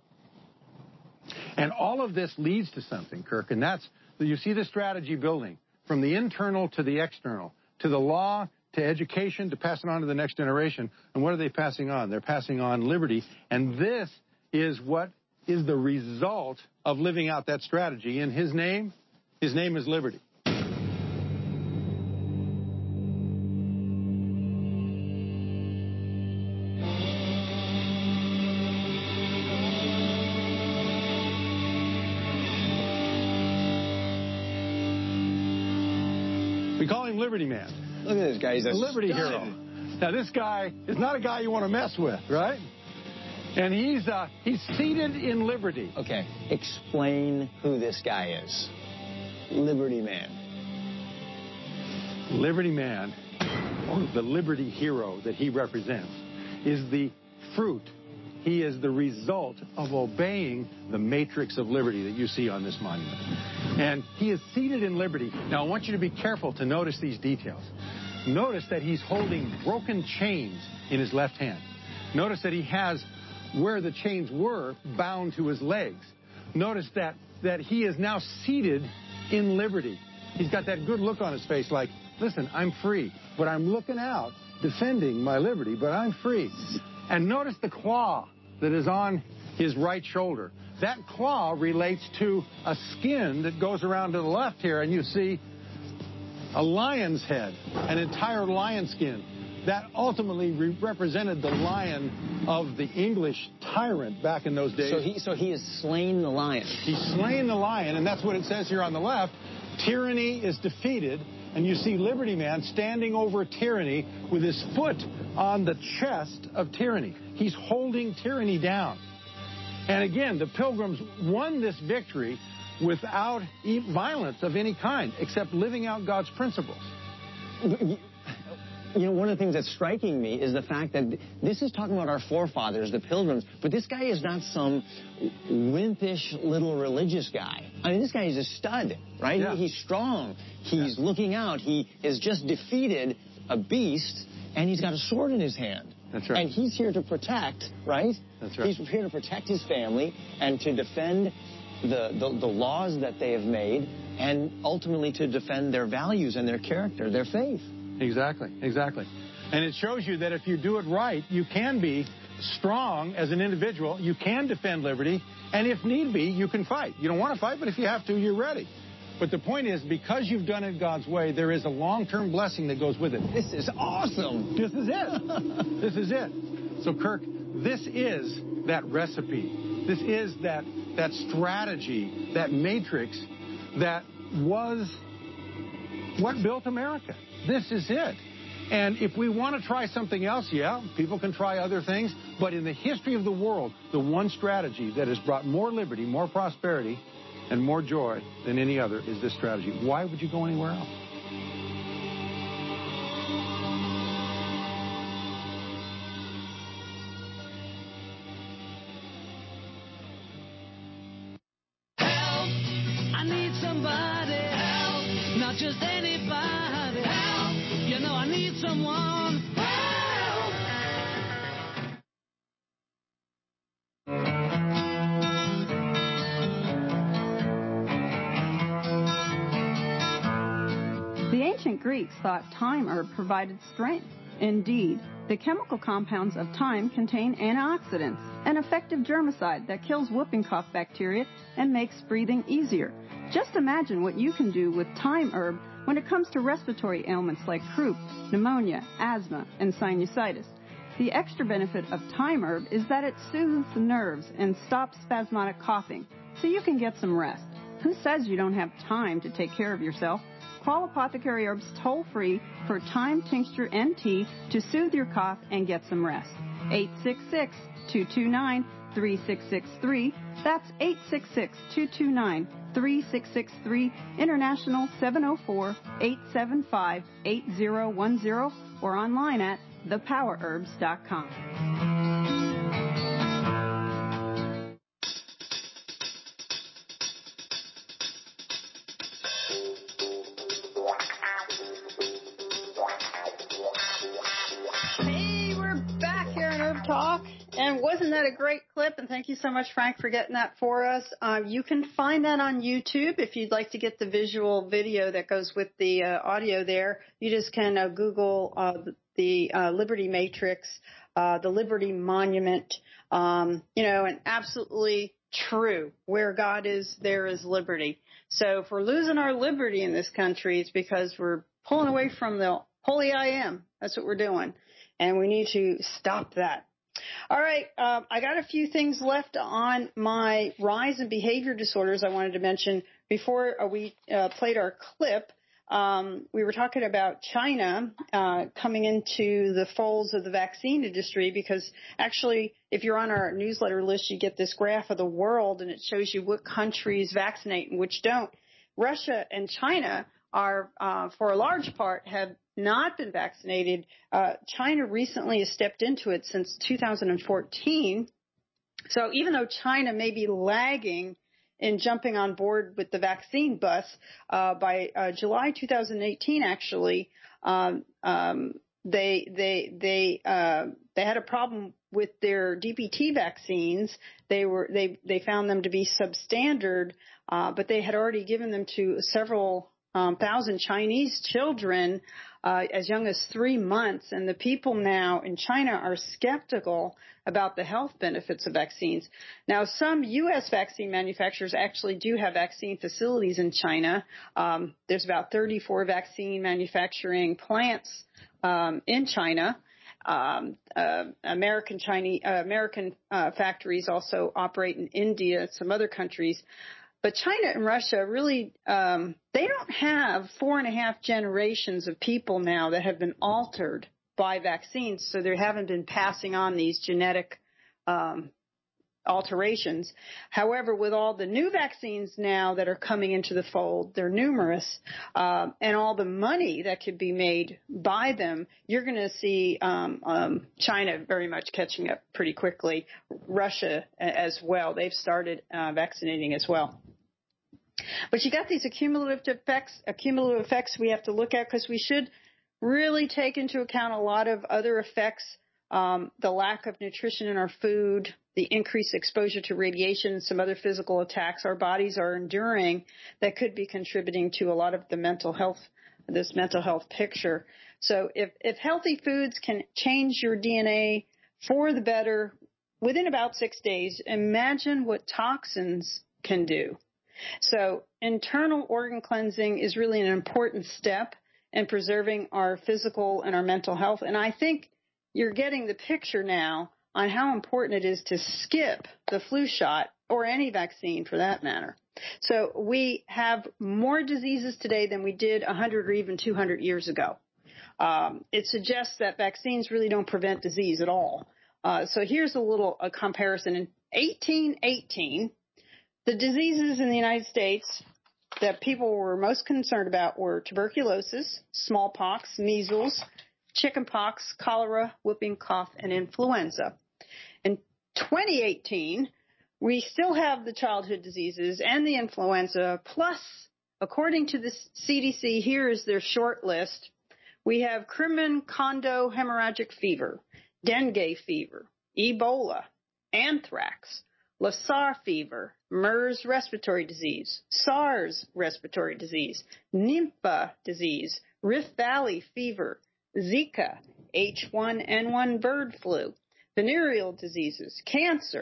And all of this leads to something, Kirk, and that's, you see the strategy building from the internal to the external, to the law, to education, to pass it on to the next generation. And what are they passing on? They're passing on liberty. And this is what is the result of living out that strategy. In his name, his name is liberty. We call him Liberty Man. Look at this guy. He's a Liberty stud. hero. Now, this guy is not a guy you want to mess with, right? And he's uh, he's seated in liberty. Okay, explain who this guy is. Liberty Man. Liberty Man, or the liberty hero that he represents, is the fruit. He is the result of obeying the matrix of liberty that you see on this monument. And he is seated in liberty. Now, I want you to be careful to notice these details. Notice that he's holding broken chains in his left hand. Notice that he has, where the chains were, bound to his legs. Notice that, that he is now seated in liberty. He's got that good look on his face like, listen, I'm free, but I'm looking out, defending my liberty, but I'm free. And notice the claw that is on his right shoulder. That claw relates to a skin that goes around to the left here, and you see a lion's head, an entire lion skin. That ultimately re represented the lion of the English tyrant back in those days. So he, so he has slain the lion. He's slain the lion, and that's what it says here on the left. Tyranny is defeated, and you see Liberty Man standing over tyranny with his foot on the chest of tyranny. He's holding tyranny down. And again, the Pilgrims won this victory without violence of any kind, except living out God's principles. You know, one of the things that's striking me is the fact that this is talking about our forefathers, the Pilgrims, but this guy is not some wimpish little religious guy. I mean, this guy is a stud, right? Yeah. He, he's strong. He's yeah. looking out. He has just defeated a beast, and he's got a sword in his hand. That's right. And he's here to protect, right? That's right. He's here to protect his family and to defend the, the, the laws that they have made, and ultimately to defend their values and their character, their faith. Exactly, exactly. And it shows you that if you do it right, you can be strong as an individual. You can defend liberty. And if need be, you can fight. You don't want to fight, but if you have to, you're ready. But the point is, because you've done it God's way, there is a long-term blessing that goes with it. This is awesome. This is it. This is it. So, Kirk, this is that recipe. This is that, that strategy, that matrix that was what built America. This is it. And if we want to try something else, yeah, people can try other things. But in the history of the world, the one strategy that has brought more liberty, more prosperity, and more joy than any other is this strategy. Why would you go anywhere else? Help! I need somebody. Help! Not just anybody. Help! You know I need someone. Help! The ancient Greeks thought thyme herb provided strength. Indeed, the chemical compounds of thyme contain antioxidants, an effective germicide that kills whooping cough bacteria and makes breathing easier. Just imagine what you can do with thyme herb when it comes to respiratory ailments like croup, pneumonia, asthma, and sinusitis. The extra benefit of thyme herb is that it soothes the nerves and stops spasmodic coughing, so you can get some rest. Who says you don't have time to take care of yourself? Call Apothecary Herbs toll-free for thyme tincture and tea to soothe your cough and get some rest. eight six six, two two nine, three six six three. That's eight six six, two two nine, three six six three. International seven oh four, eight seven five, eight oh one oh or online at the power herbs dot com. Hey, we're back here in Herb Talk. And wasn't that a great clip? And thank you so much, Frank, for getting that for us. Uh, you can find that on YouTube if you'd like to get the visual video that goes with the uh, audio there. You just can uh, Google uh, the uh, Liberty Matrix, uh, the Liberty Monument, um, you know, and absolutely true. Where God is, there is liberty. So if we're losing our liberty in this country, it's because we're pulling away from the holy I am. That's what we're doing. And we need to stop that. All right, uh, I got a few things left on my rise in behavior disorders I wanted to mention before uh, we uh, played our clip. Um, we were talking about China uh, coming into the folds of the vaccine industry because actually if you're on our newsletter list, you get this graph of the world and it shows you what countries vaccinate and which don't. Russia and China are, uh, for a large part, have not been vaccinated. Uh, China recently has stepped into it since two thousand fourteen. So even though China may be lagging in jumping on board with the vaccine bus, uh, by uh, July two thousand eighteen, actually, um, um, they they they uh, they had a problem with their D P T vaccines. They were they they found them to be substandard, uh, but they had already given them to several um, thousand Chinese children uh, as young as three months. And the people now in China are skeptical about the health benefits of vaccines. Now, some U S vaccine manufacturers actually do have vaccine facilities in China. Um, there's about thirty-four vaccine manufacturing plants um, in China. Um, uh, American Chinese uh, American uh, factories also operate in India, some other countries. But China and Russia really, um, they don't have four and a half generations of people now that have been altered by vaccines, so they haven't been passing on these genetic um, alterations. However, with all the new vaccines now that are coming into the fold, they're numerous, um, and all the money that could be made by them, you're going to see um, um, China very much catching up pretty quickly. Russia as well. They've started uh, vaccinating as well. But you got these accumulative effects, accumulative effects we have to look at because we should really take into account a lot of other effects, um, the lack of nutrition in our food, the increased exposure to radiation, some other physical attacks our bodies are enduring that could be contributing to a lot of the mental health, this mental health picture. So if, if healthy foods can change your D N A for the better within about six days, imagine what toxins can do. So internal organ cleansing is really an important step in preserving our physical and our mental health. And I think you're getting the picture now on how important it is to skip the flu shot or any vaccine for that matter. So we have more diseases today than we did one hundred or even two hundred years ago. Um, it suggests that vaccines really don't prevent disease at all. Uh, so here's a little a comparison. In eighteen eighteen, the diseases in the United States that people were most concerned about were tuberculosis, smallpox, measles, chickenpox, cholera, whooping cough, and influenza. In twenty eighteen, we still have the childhood diseases and the influenza, plus, according to the C D C, here is their short list, we have Crimin-Kondo hemorrhagic fever, dengue fever, Ebola, anthrax, Lassa fever, MERS respiratory disease, SARS respiratory disease, Nipah disease, Rift Valley fever, Zika, H one N one bird flu, venereal diseases, cancer,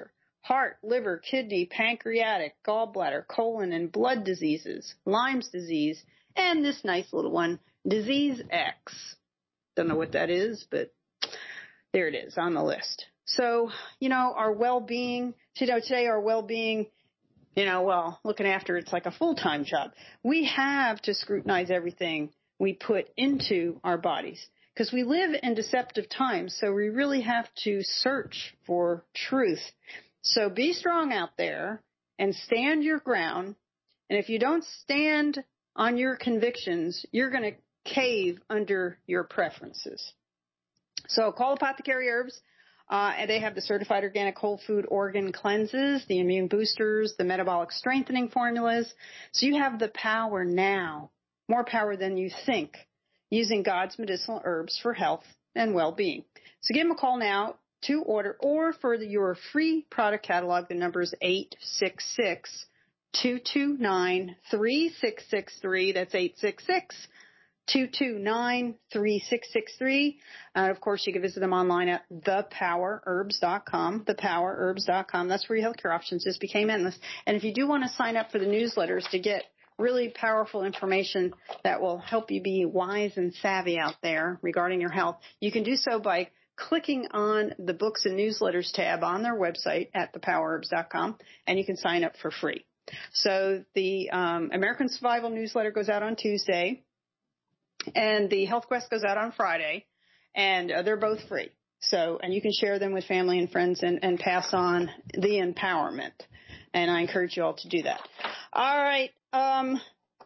heart, liver, kidney, pancreatic, gallbladder, colon, and blood diseases, Lyme's disease, and this nice little one, Disease X. Don't know what that is, but there it is on the list. So, you know, our well-being, you know, today our well-being, you know, well, looking after it's like a full-time job. We have to scrutinize everything we put into our bodies because we live in deceptive times, so we really have to search for truth. So be strong out there and stand your ground, and if you don't stand on your convictions, you're going to cave under your preferences. So call Apothecary Herbs. Uh, and they have the certified organic whole food organ cleanses, the immune boosters, the metabolic strengthening formulas. So you have the power now, more power than you think, using God's medicinal herbs for health and well-being. So give them a call now to order, or for the, your free product catalog, the number is eight six six, two two nine, three six six three. That's eight six six, two two nine, three six six three. And, of course, you can visit them online at the power herbs dot com, the power herbs dot com. That's where your healthcare options just became endless. And if you do want to sign up for the newsletters to get really powerful information that will help you be wise and savvy out there regarding your health, you can do so by clicking on the books and newsletters tab on their website at the power herbs dot com, and you can sign up for free. So the um, American Survival newsletter goes out on Tuesday, and the Health Quest goes out on Friday, and uh, they're both free. So, and you can share them with family and friends and, and pass on the empowerment. And I encourage you all to do that. All right. Um,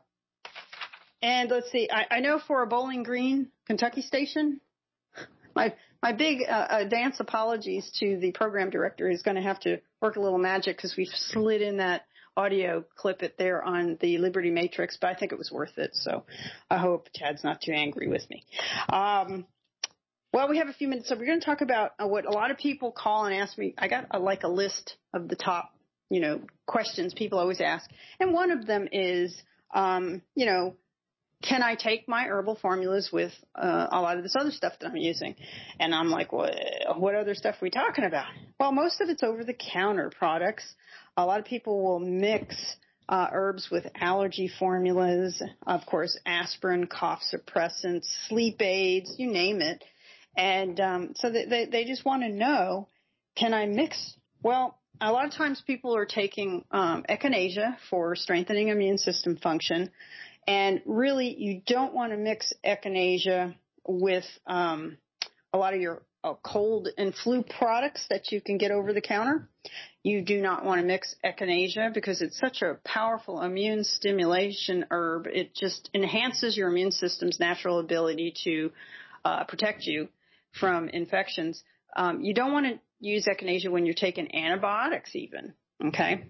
and let's see. I, I know for a Bowling Green, Kentucky station, my my big uh, uh, dance apologies to the program director who's going to have to work a little magic because we've slid in that audio clip it there on the Liberty Matrix, but I think it was worth it. So I hope Chad's not too angry with me. Um, well, we have a few minutes, so we're going to talk about uh, what a lot of people call and ask me. I got a, like a list of the top, you know, questions people always ask. And one of them is, um, you know, can I take my herbal formulas with uh, a lot of this other stuff that I'm using? And I'm like, well, what other stuff are we talking about? Well, most of it's over-the-counter products. A lot of people will mix uh, herbs with allergy formulas, of course, aspirin, cough suppressants, sleep aids, you name it. And um, so they, they, they just want to know, can I mix? Well, a lot of times people are taking um, echinacea for strengthening immune system function. And really, you don't want to mix echinacea with um, a lot of your uh, cold and flu products that you can get over the counter. You do not want to mix echinacea because it's such a powerful immune stimulation herb. It just enhances your immune system's natural ability to uh, protect you from infections. Um, you don't want to use echinacea when you're taking antibiotics even, okay?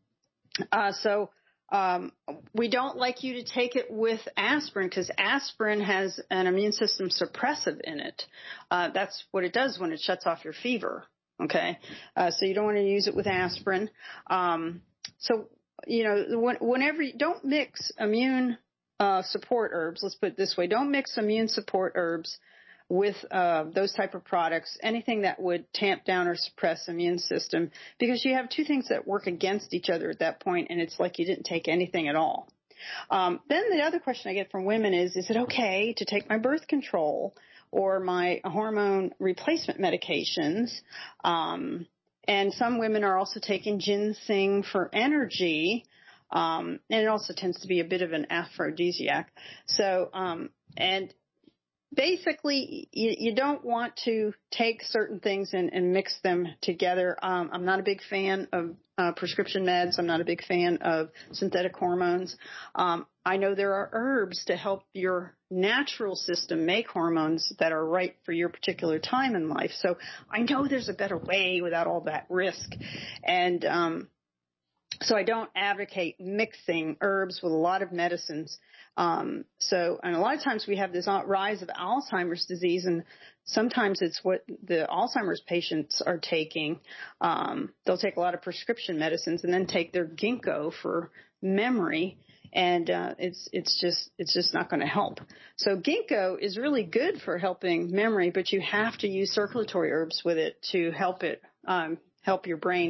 Uh, so... Um, we don't like you to take it with aspirin because aspirin has an immune system suppressive in it. Uh, that's what it does when it shuts off your fever. Okay. Uh, so you don't want to use it with aspirin. Um, so, you know, when, whenever you don't mix immune, uh, support herbs, let's put it this way, don't mix immune support herbs with uh, those type of products, anything that would tamp down or suppress immune system, because you have two things that work against each other at that point, and it's like you didn't take anything at all. Um, then the other question I get from women is, is it okay to take my birth control or my hormone replacement medications? Um, and some women are also taking ginseng for energy, um, and it also tends to be a bit of an aphrodisiac. So, um, and basically, you, you don't want to take certain things and, and mix them together. Um, I'm not a big fan of uh, prescription meds. I'm not a big fan of synthetic hormones. Um, I know there are herbs to help your natural system make hormones that are right for your particular time in life. So I know there's a better way without all that risk. And um, so I don't advocate mixing herbs with a lot of medicines. Um, so, and a lot of times we have this rise of Alzheimer's disease, and sometimes it's what the Alzheimer's patients are taking. Um, they'll take a lot of prescription medicines and then take their ginkgo for memory, and uh, it's it's just it's just not going to help. So ginkgo is really good for helping memory, but you have to use circulatory herbs with it to help it um, help your brain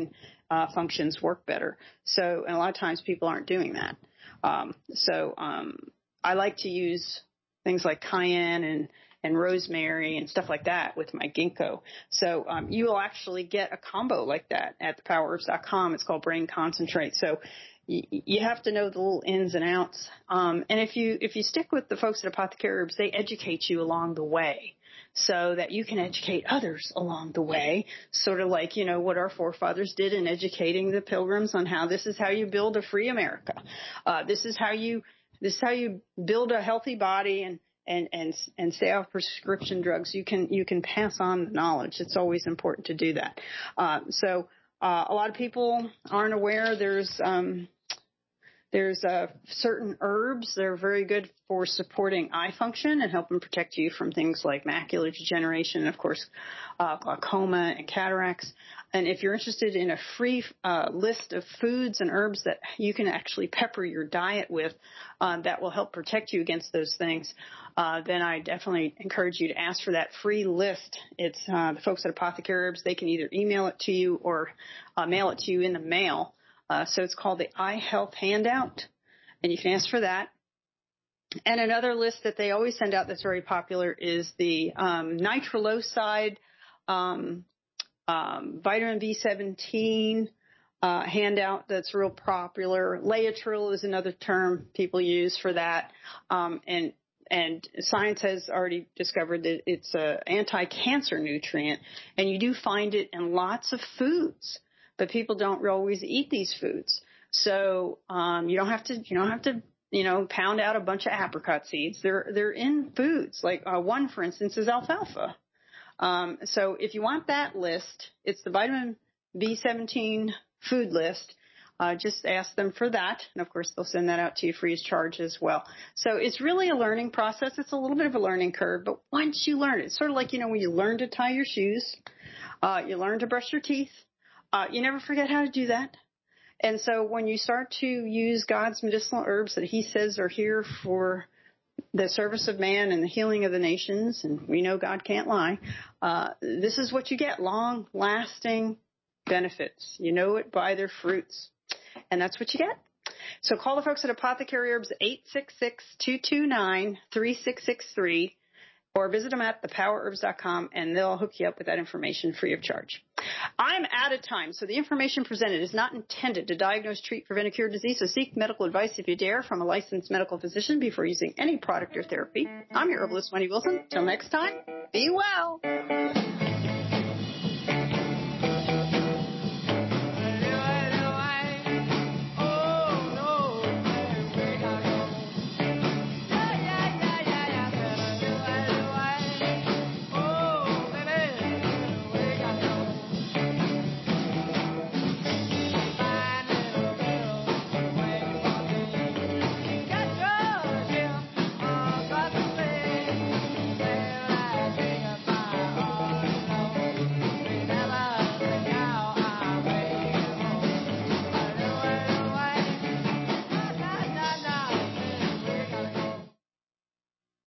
uh, functions work better. So, and a lot of times people aren't doing that. Um, so um, I like to use things like cayenne and and rosemary and stuff like that with my ginkgo. So um, you will actually get a combo like that at the power herbs dot com. It's called Brain Concentrate. So y- you have to know the little ins and outs. Um, and if you if you stick with the folks at Apothecary Herbs, they educate you along the way so that you can educate others along the way, sort of like, you know, what our forefathers did in educating the Pilgrims on how this is how you build a free America. Uh, this is how you this is how you build a healthy body and And, and and stay off prescription drugs. You can you can pass on the knowledge. It's always important to do that. Uh, so uh, a lot of people aren't aware there's um, there's uh, certain herbs that are very good for supporting eye function and helping protect you from things like macular degeneration and, of course, uh, glaucoma and cataracts. And if you're interested in a free uh, list of foods and herbs that you can actually pepper your diet with uh, that will help protect you against those things, uh, then I definitely encourage you to ask for that free list. It's uh, the folks at Apothecary Herbs. They can either email it to you or uh, mail it to you in the mail. Uh, so it's called the Eye Health Handout, and you can ask for that. And another list that they always send out that's very popular is the um, nitroloside um, um, vitamin B seventeen uh, handout that's real popular. Laetrile is another term people use for that. Um, and and science has already discovered that it's an anti-cancer nutrient, and you do find it in lots of foods. But people don't always eat these foods, so um, you don't have to. You don't have to. You know, pound out a bunch of apricot seeds. They're they're in foods. Like uh, one, for instance, is alfalfa. Um, so if you want that list, it's the vitamin B seventeen food list. Uh, just ask them for that, and of course they'll send that out to you free of charge as well. So it's really a learning process. It's a little bit of a learning curve, but once you learn it, it's sort of like, you know, when you learn to tie your shoes, uh, you learn to brush your teeth. Uh, you never forget how to do that. And so when you start to use God's medicinal herbs that he says are here for the service of man and the healing of the nations, and we know God can't lie, uh, this is what you get, long-lasting benefits. You know it by their fruits, and that's what you get. So call the folks at Apothecary Herbs at eight six six, two two nine, three six six three or visit them at the power herbs dot com, and they'll hook you up with that information free of charge. I'm out of time, so the information presented is not intended to diagnose, treat, prevent, or cure disease, so seek medical advice if you dare from a licensed medical physician before using any product or therapy. I'm your herbalist, Wendy Wilson. Till next time, be well.